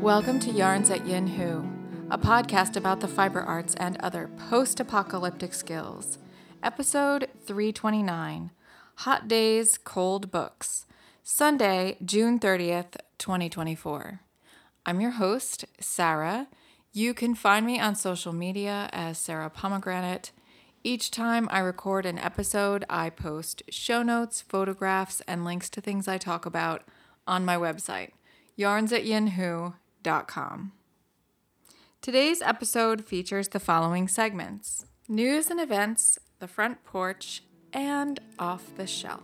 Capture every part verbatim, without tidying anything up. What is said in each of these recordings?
Welcome to Yarns at Yin Hu, a podcast about the fiber arts and other post-apocalyptic skills. Episode three twenty-nine, Hot Days, Cold Books, Sunday, June thirtieth, twenty twenty-four. I'm your host, Sarah. You can find me on social media as Sarah Pomegranate. Each time I record an episode, I post show notes, photographs, and links to things I talk about on my website, yarns at yin hu dot com. Today's episode features the following segments: news and events, the front porch, and off the shelf.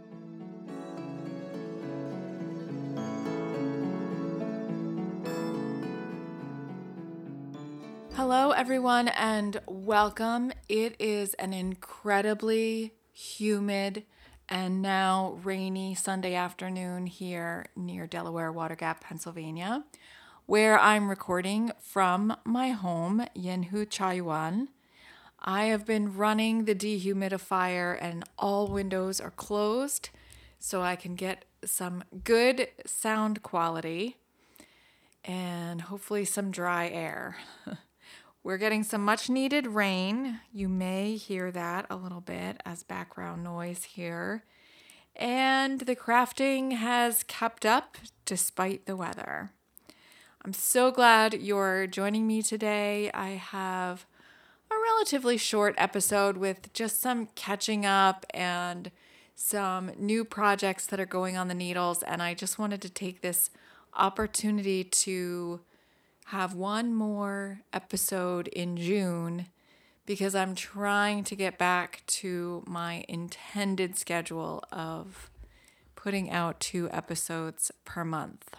Hello, everyone, and welcome. It is an incredibly humid and now rainy Sunday afternoon here near Delaware Water Gap, Pennsylvania, where I'm recording from my home, Yinhu Chaiyuan. I have been running the dehumidifier and all windows are closed so I can get some good sound quality and hopefully some dry air. We're getting some much needed rain. You may hear that a little bit as background noise here. And the crafting has kept up despite the weather. I'm so glad you're joining me today. I have a relatively short episode with just some catching up and some new projects that are going on the needles. And I just wanted to take this opportunity to have one more episode in June because I'm trying to get back to my intended schedule of putting out two episodes per month.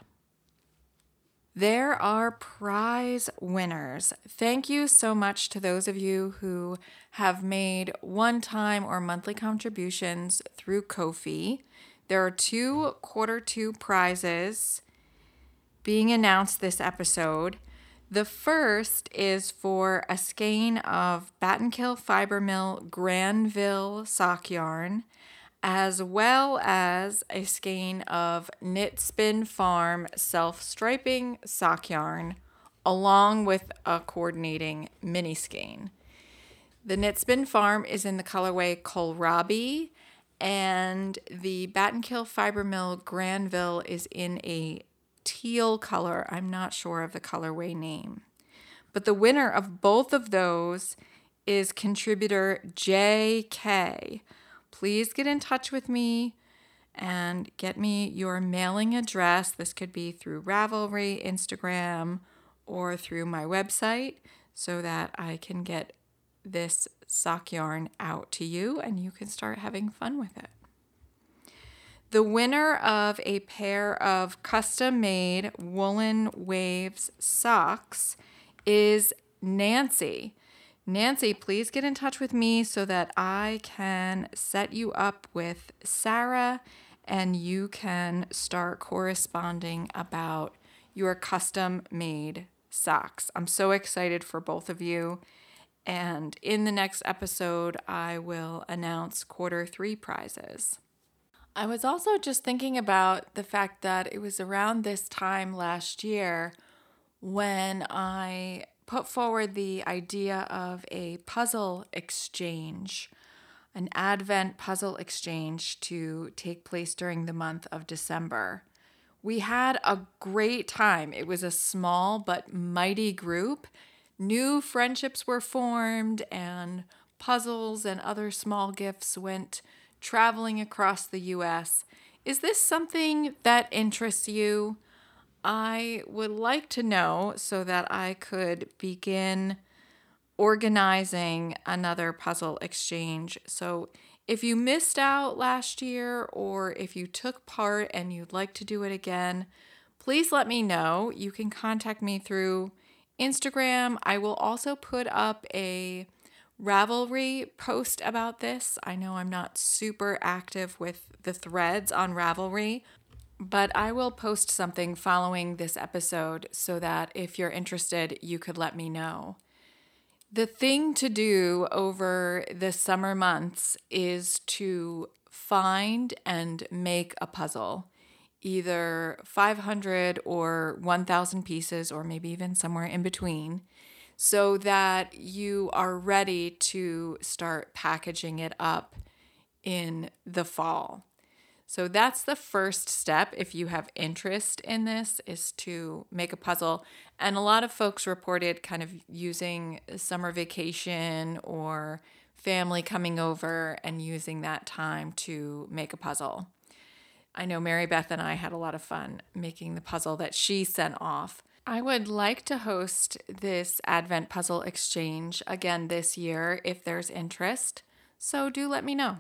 There are prize winners. Thank you so much to those of you who have made one-time or monthly contributions through Ko-fi. There are two quarter two prizes being announced this episode. The first is for a skein of Battenkill Fiber Mill Granville sock yarn, as well as a skein of Knit Spin Farm self-striping sock yarn, along with a coordinating mini skein. The Knit Spin Farm is in the colorway Kohlrabi, and the Battenkill Fiber Mill Granville is in a teal color. I'm not sure of the colorway name. But the winner of both of those is contributor J K. Please get in touch with me and get me your mailing address. This could be through Ravelry, Instagram, or through my website so that I can get this sock yarn out to you and you can start having fun with it. The winner of a pair of custom-made Woolen Waves socks is Nancy. Nancy, please get in touch with me so that I can set you up with Sarah and you can start corresponding about your custom-made socks. I'm so excited for both of you. And in the next episode, I will announce quarter three prizes. I was also just thinking about the fact that it was around this time last year when I put forward the idea of a puzzle exchange, an Advent puzzle exchange to take place during the month of December. We had a great time. It was a small but mighty group. New friendships were formed and puzzles and other small gifts went traveling across the U S. Is this something that interests you? I would like to know so that I could begin organizing another puzzle exchange. So if you missed out last year or if you took part and you'd like to do it again, please let me know. You can contact me through Instagram. I will also put up a Ravelry post about this. I know I'm not super active with the threads on Ravelry, but I will post something following this episode so that if you're interested, you could let me know. The thing to do over the summer months is to find and make a puzzle. either five hundred or one thousand pieces, or maybe even somewhere in between, so that you are ready to start packaging it up in the fall. So that's the first step if you have interest in this, is to make a puzzle. And a lot of folks reported kind of using summer vacation or family coming over and using that time to make a puzzle. I know Mary Beth and I had a lot of fun making the puzzle that she sent off. I would like to host this Advent Puzzle Exchange again this year if there's interest, so do let me know.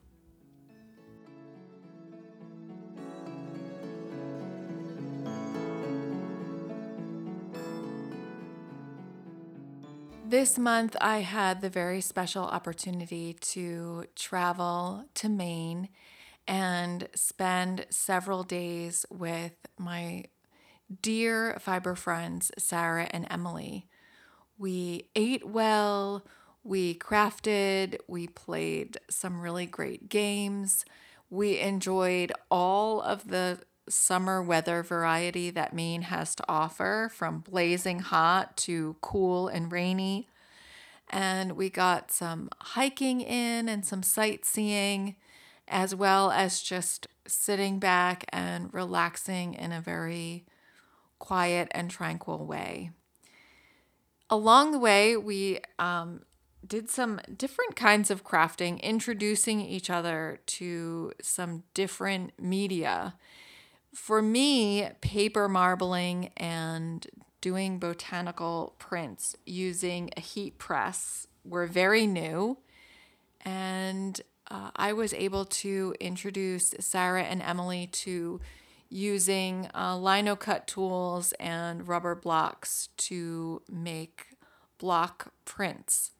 This month, I had the very special opportunity to travel to Maine and spend several days with my dear fiber friends, Sarah and Emily. We ate well, we crafted, we played some really great games. We enjoyed all of the summer weather variety that Maine has to offer, from blazing hot to cool and rainy. And we got some hiking in and some sightseeing, as well as just sitting back and relaxing in a very quiet and tranquil way. Along the way, we um, did some different kinds of crafting, introducing each other to some different media. For me, paper marbling and doing botanical prints using a heat press were very new. And uh, I was able to introduce Sarah and Emily to using uh, lino cut tools and rubber blocks to make block prints.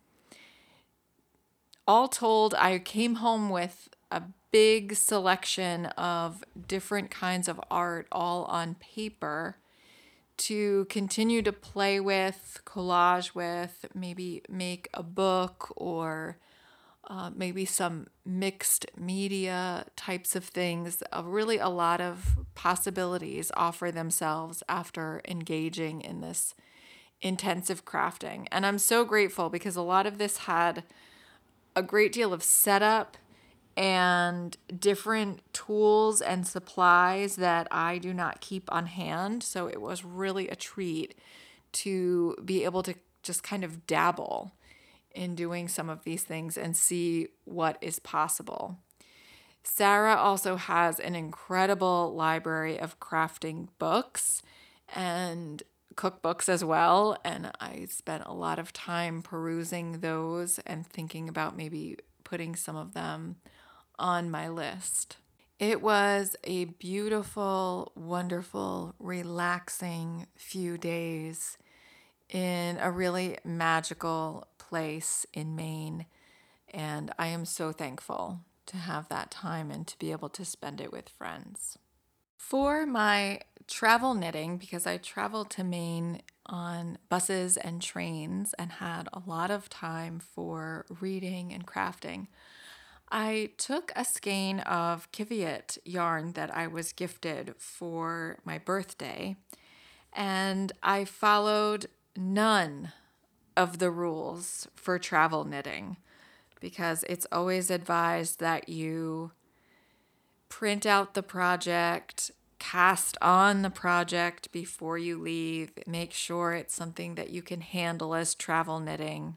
All told, I came home with a big selection of different kinds of art, all on paper, to continue to play with, collage with, maybe make a book, or uh, maybe some mixed media types of things. Uh, really, a lot of possibilities offer themselves after engaging in this intensive crafting. And I'm so grateful because a lot of this had a great deal of setup and different tools and supplies that I do not keep on hand. So it was really a treat to be able to just kind of dabble in doing some of these things and see what is possible. Sarah also has an incredible library of crafting books and cookbooks as well, and I spent a lot of time perusing those and thinking about maybe putting some of them on my list. It was a beautiful, wonderful, relaxing few days in a really magical place in Maine, and I am so thankful to have that time and to be able to spend it with friends. For my travel knitting, because I traveled to Maine on buses and trains and had a lot of time for reading and crafting, I took a skein of Kiviot yarn that I was gifted for my birthday, and I followed none of the rules for travel knitting, because it's always advised that you print out the project, cast on the project before you leave, make sure it's something that you can handle as travel knitting.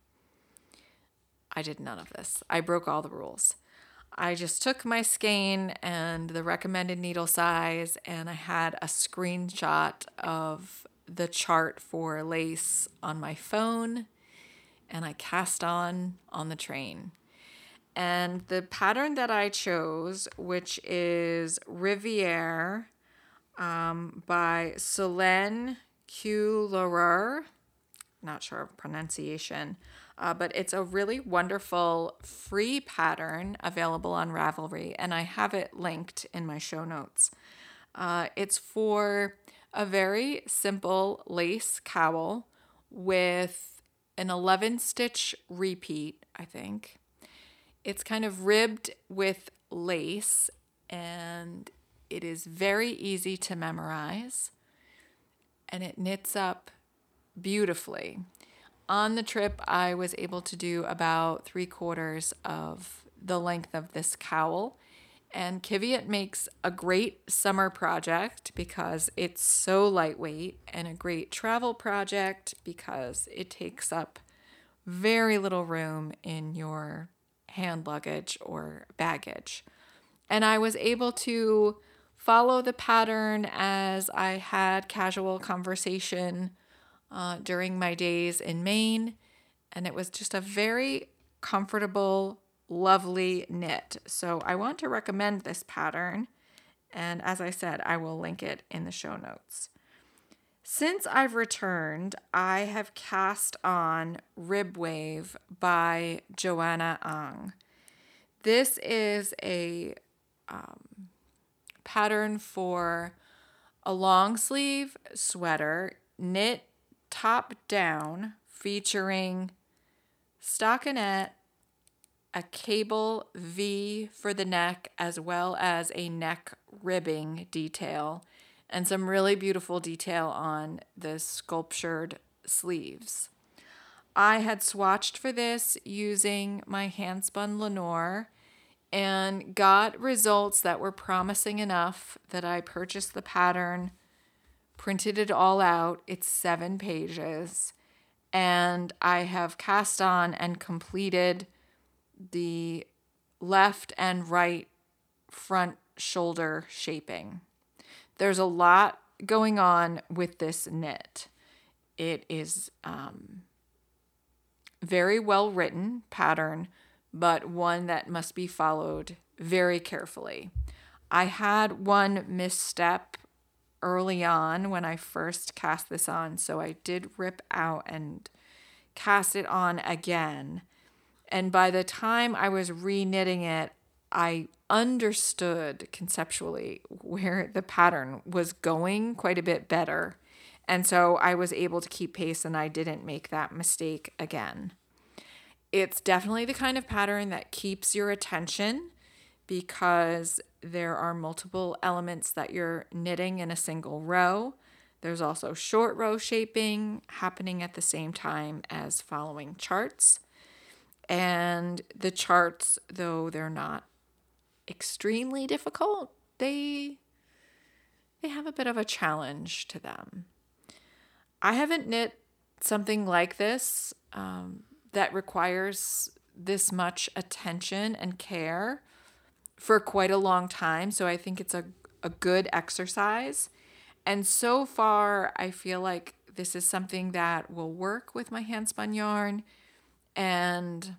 I did none of this. I broke all the rules. I just took my skein and the recommended needle size, and I had a screenshot of the chart for lace on my phone, and I cast on on the train. And the pattern that I chose, which is Riviere um, by Solène Cuillerer, not sure of pronunciation, uh, but it's a really wonderful free pattern available on Ravelry, and I have it linked in my show notes. Uh, it's for a very simple lace cowl with an eleven stitch repeat, I think. It's kind of ribbed with lace, and It is very easy to memorize, and it knits up beautifully. On the trip, I was able to do about three quarters of the length of this cowl. And Kiviat makes a great summer project because it's so lightweight, and a great travel project because it takes up very little room in your hand luggage or baggage. And I was able to follow the pattern as I had casual conversation uh, during my days in Maine. And it was just a very comfortable, lovely knit. So I want to recommend this pattern. And as I said, I will link it in the show notes. Since I've returned, I have cast on Rib Wave by Joanna Ang. This is a um, pattern for a long sleeve sweater, knit top down, featuring stockinette, a cable V for the neck, as well as a neck ribbing detail, and some really beautiful detail on the sculptured sleeves. I had swatched for this using my handspun Lenore and got results that were promising enough that I purchased the pattern, printed it all out. It's seven pages, and I have cast on and completed the left and right front shoulder shaping. There's a lot going on with this knit. It is um, very well written pattern, but one that must be followed very carefully. I had one misstep early on when I first cast this on, so I did rip out and cast it on again. And by the time I was re-knitting it, I understood conceptually where the pattern was going quite a bit better. And so I was able to keep pace, and I didn't make that mistake again. It's definitely the kind of pattern that keeps your attention because there are multiple elements that you're knitting in a single row. There's also short row shaping happening at the same time as following charts. And the charts, though they're not extremely difficult, they they have a bit of a challenge to them. I haven't knit something like this um, that requires this much attention and care for quite a long time, so I think it's a, a good exercise. And so far, I feel like this is something that will work with my handspun yarn, and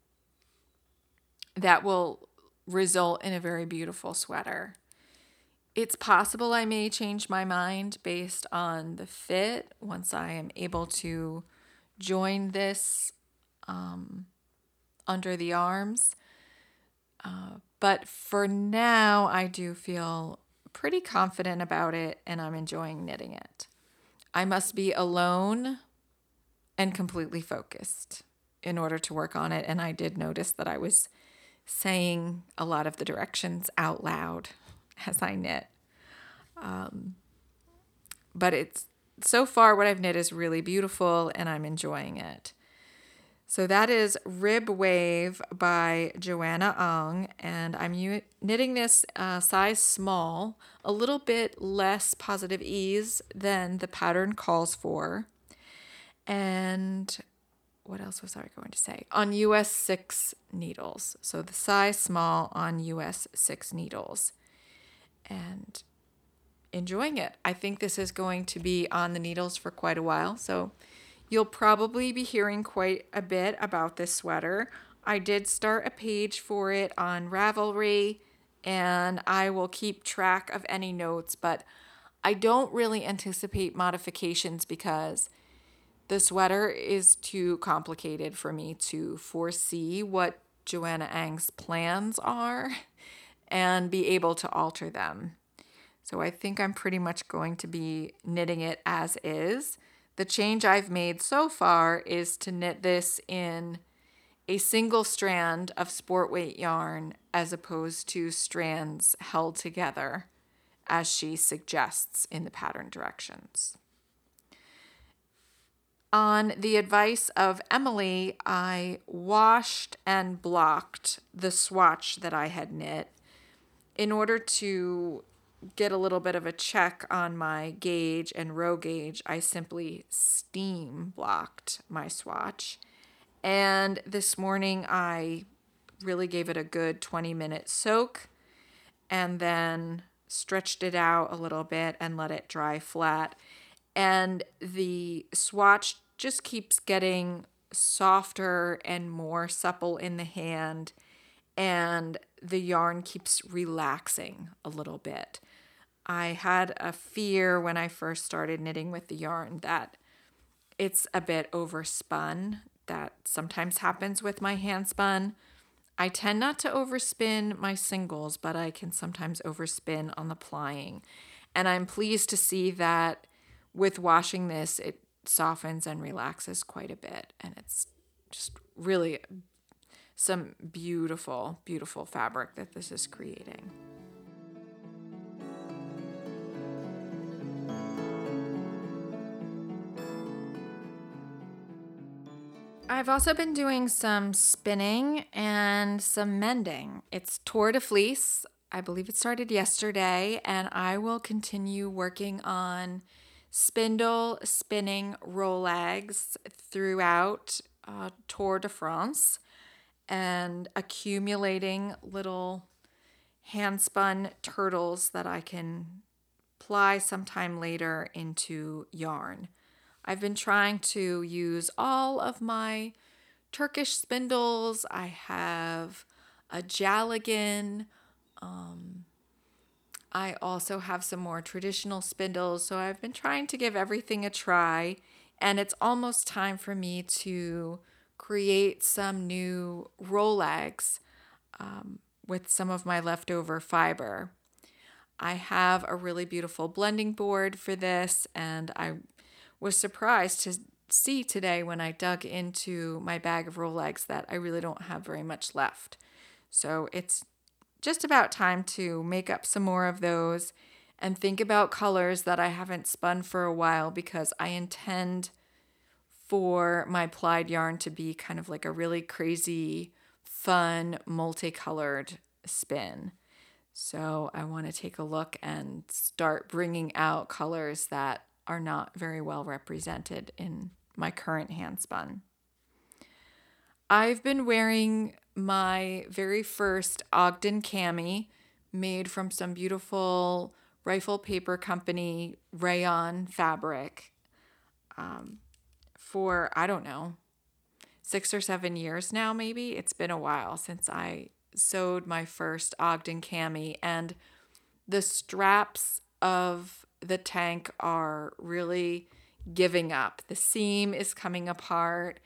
that will result in a very beautiful sweater. It's possible I may change my mind based on the fit once I am able to join this um, under the arms. Uh, but for now, I do feel pretty confident about it, and I'm enjoying knitting it. I must be alone and completely focused in order to work on it. And I did notice that I was saying a lot of the directions out loud as I knit. Um, but it's so far what I've knit is really beautiful, and I'm enjoying it. So that is Rib Wave by Joanna Ang, and I'm u- knitting this uh, size small, a little bit less positive ease than the pattern calls for. And what else was I going to say? On U S six needles. So the size small on U S six needles. And enjoying it. I think this is going to be on the needles for quite a while. So you'll probably be hearing quite a bit about this sweater. I did start a page for it on Ravelry, and I will keep track of any notes, but I don't really anticipate modifications because the sweater is too complicated for me to foresee what Joanna Ang's plans are and be able to alter them. So I think I'm pretty much going to be knitting it as is. The change I've made so far is to knit this in a single strand of sport weight yarn as opposed to strands held together. as she suggests in the pattern directions. On the advice of Emily, I washed and blocked the swatch that I had knit in order to get a little bit of a check on my gauge and row gauge. I simply steam blocked my swatch. And this morning I really gave it a good twenty minute soak and then stretched it out a little bit and let it dry flat. And the swatch just keeps getting softer and more supple in the hand, and the yarn keeps relaxing a little bit. I had a fear when I first started knitting with the yarn that it's a bit overspun. That sometimes happens with my hand spun. I tend not to overspin my singles, but I can sometimes overspin on the plying. And I'm pleased to see that with washing this, it softens and relaxes quite a bit. And it's just really some beautiful, beautiful fabric that this is creating. I've also been doing some spinning and some mending. It's Tour de Fleece. I believe it started yesterday, and I will continue working on spindle spinning Rolags throughout uh, Tour de France and accumulating little hand-spun turtles that I can ply sometime later into yarn. I've been trying to use all of my Turkish spindles. I have a Jaligan. Um, I also have some more traditional spindles. So I've been trying to give everything a try. And it's almost time for me to create some new Rolags um, with some of my leftover fiber. I have a really beautiful blending board for this, and I was surprised to see today when I dug into my bag of Rolags that I really don't have very much left. So it's just about time to make up some more of those and think about colors that I haven't spun for a while, because I intend for my plied yarn to be kind of like a really crazy, fun, multicolored spin. So I want to take a look and start bringing out colors that are not very well represented in my current hand spun. I've been wearing my very first Ogden cami made from some beautiful Rifle Paper Company rayon fabric um, for, I don't know, six or seven years now maybe. It's been a while since I sewed my first Ogden cami, and the straps of the tank are really giving up. The seam is coming apart.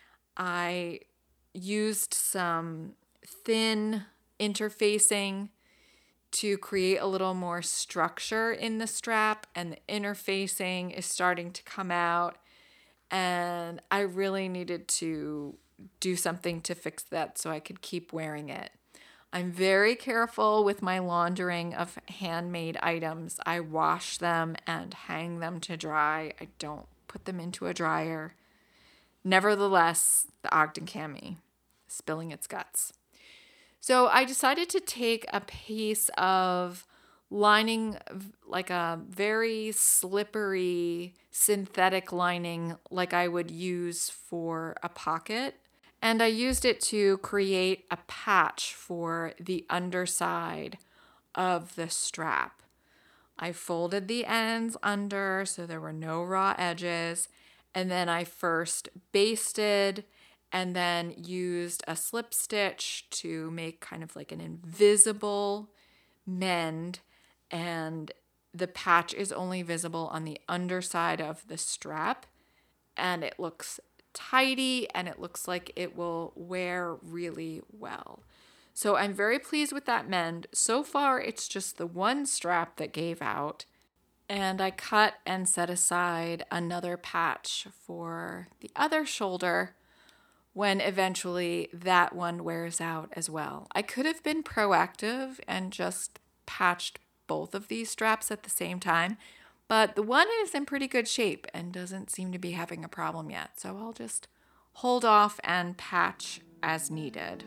I used some thin interfacing to create a little more structure in the strap, and the interfacing is starting to come out, and I really needed to do something to fix that so I could keep wearing it. I'm very careful with my laundering of handmade items. I wash them and hang them to dry. I don't put them into a dryer. Nevertheless, the Ogden cami, spilling its guts. So I decided to take a piece of lining, like a very slippery synthetic lining like I would use for a pocket, and I used it to create a patch for the underside of the strap. I folded the ends under so there were no raw edges, and then I first basted and then used a slip stitch to make kind of like an invisible mend, and the patch is only visible on the underside of the strap, and it looks tidy and it looks like it will wear really well. So I'm very pleased with that mend. So far, it's just the one strap that gave out, and I cut and set aside another patch for the other shoulder when eventually that one wears out as well. I could have been proactive and just patched both of these straps at the same time, but the one is in pretty good shape and doesn't seem to be having a problem yet. So I'll just hold off and patch as needed.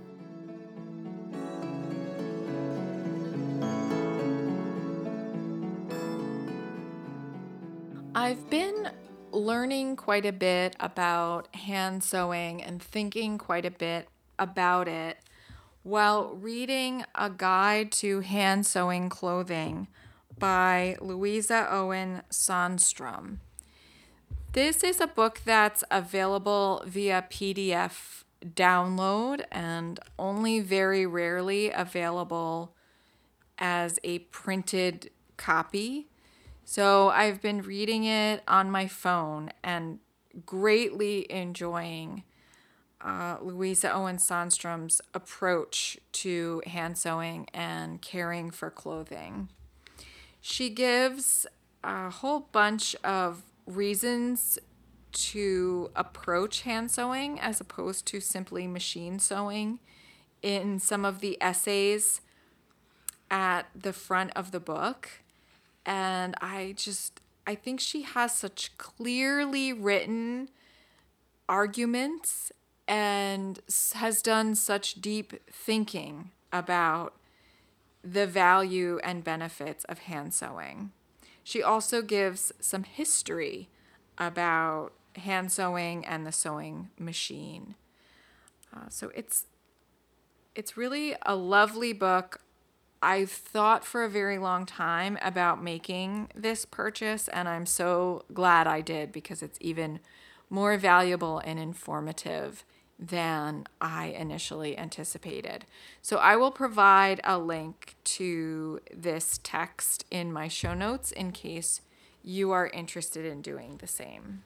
I've been learning quite a bit about hand sewing and thinking quite a bit about it while reading a guide to hand sewing clothing by Louisa Owen Sandstrom. This is a book that's available via P D F download and only very rarely available as a printed copy. So I've been reading it on my phone and greatly enjoying uh, Louisa Owen Sandstrom's approach to hand sewing and caring for clothing. She gives a whole bunch of reasons to approach hand sewing as opposed to simply machine sewing in some of the essays at the front of the book. And I just, I think she has such clearly written arguments and has done such deep thinking about the value and benefits of hand sewing. She also gives some history about hand sewing and the sewing machine. Uh, so it's it's really a lovely book. I've thought for a very long time about making this purchase, and I'm so glad I did because it's even more valuable and informative than I initially anticipated. So I will provide a link to this text in my show notes in case you are interested in doing the same.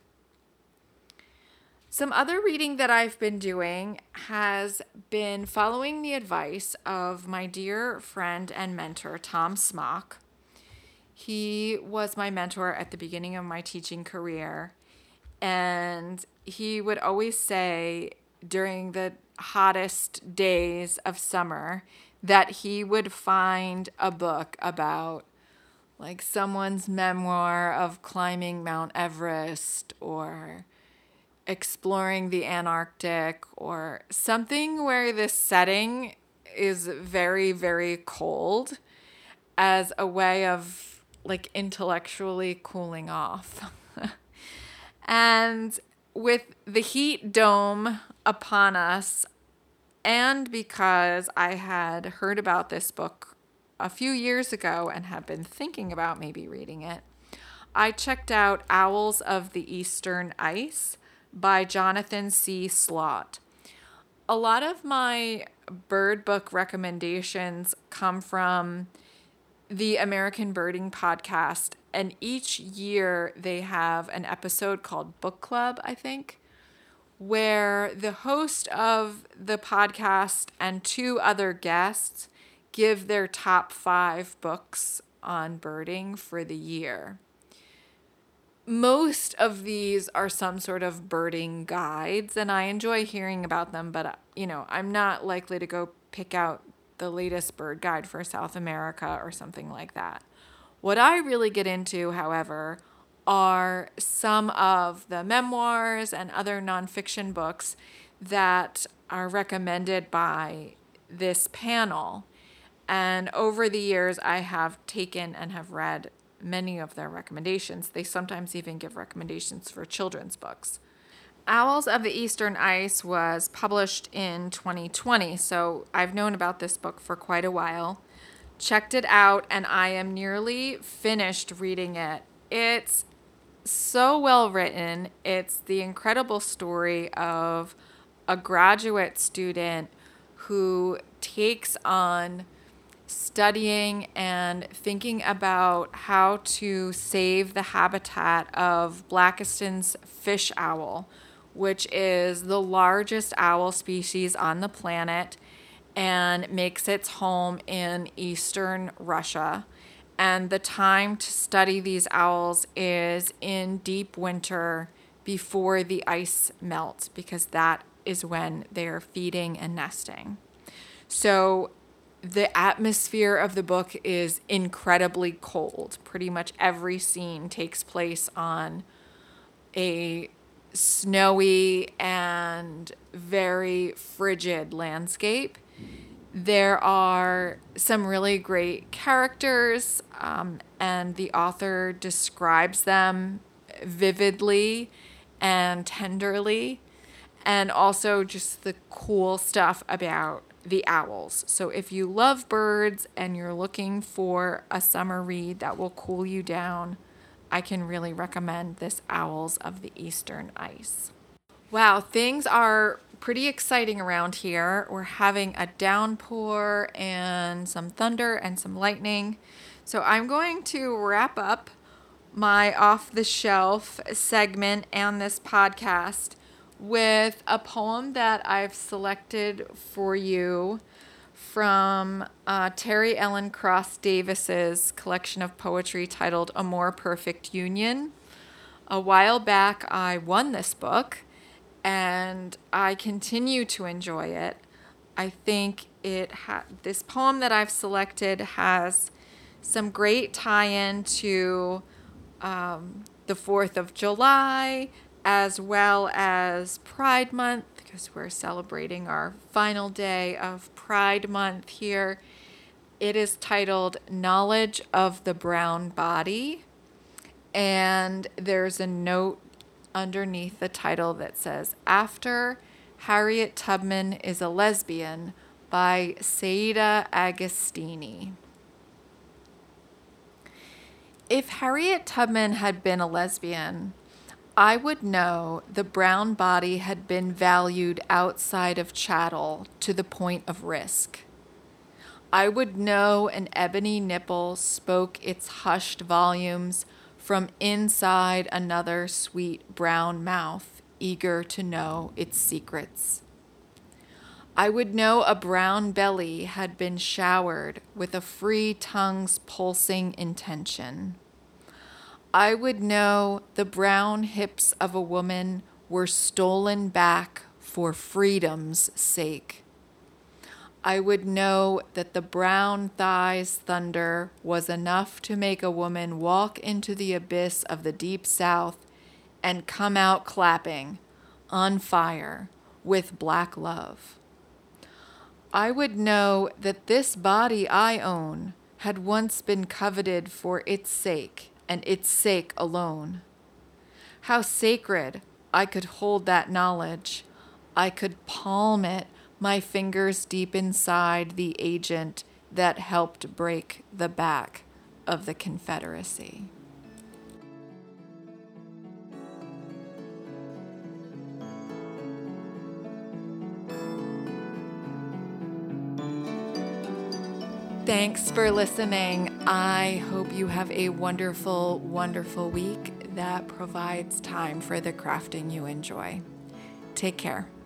Some other reading that I've been doing has been following the advice of my dear friend and mentor, Tom Smock. He was my mentor at the beginning of my teaching career, and he would always say during the hottest days of summer that he would find a book about like someone's memoir of climbing Mount Everest or exploring the Antarctic or something where the setting is very, very cold as a way of like intellectually cooling off. And with the heat dome upon us, and because I had heard about this book a few years ago and had been thinking about maybe reading it, I checked out Owls of the Eastern Ice by Jonathan C. Slaught. A lot of my bird book recommendations come from the American Birding Podcast, and each year they have an episode called Book Club, I think, where the host of the podcast and two other guests give their top five books on birding for the year. Most of these are some sort of birding guides, and I enjoy hearing about them, but, you know, I'm not likely to go pick out the latest bird guide for South America or something like that. What I really get into, however, are some of the memoirs and other nonfiction books that are recommended by this panel. And over the years, I have taken and have read many of their recommendations. They sometimes even give recommendations for children's books. Owls of the Eastern Ice was published in twenty twenty, so I've known about this book for quite a while. Checked it out, and I am nearly finished reading it. It's so well written. It's the incredible story of a graduate student who takes on studying and thinking about how to save the habitat of Blakiston's fish owl, which is the largest owl species on the planet and makes its home in eastern Russia. And the time to study these owls is in deep winter before the ice melts, because that is when they're feeding and nesting. So the atmosphere of the book is incredibly cold. Pretty much every scene takes place on a snowy and very frigid landscape. There are some really great characters, um, and the author describes them vividly and tenderly, and also just the cool stuff about the owls. So if you love birds and you're looking for a summer read that will cool you down, I can really recommend this Owls of the Eastern Ice. Wow, things are pretty exciting around here. We're having a downpour and some thunder and some lightning. So I'm going to wrap up my off-the-shelf segment and this podcast with a poem that I've selected for you from uh, Terry Ellen Cross Davis's collection of poetry titled A More Perfect Union. A while back, I won this book, and I continue to enjoy it. I think it ha- this poem that I've selected has some great tie-in to um, the fourth of July, as well as Pride Month, because we're celebrating our final day of Pride Month here. It is titled Knowledge of the Brown Body, and there's a note underneath the title that says, After Harriet Tubman is a Lesbian by Saida Agostini. If Harriet Tubman had been a lesbian, I would know the brown body had been valued outside of chattel to the point of risk. I would know an ebony nipple spoke its hushed volumes from inside another sweet brown mouth, eager to know its secrets. I would know a brown belly had been showered with a free tongue's pulsing intention. I would know the brown hips of a woman were stolen back for freedom's sake. I would know that the brown thigh's thunder was enough to make a woman walk into the abyss of the deep south and come out clapping, on fire, with black love. I would know that this body I own had once been coveted for its sake, and its sake alone. How sacred I could hold that knowledge. I could palm it, my fingers deep inside the agent that helped break the back of the Confederacy. Thanks for listening. I hope you have a wonderful, wonderful week that provides time for the crafting you enjoy. Take care.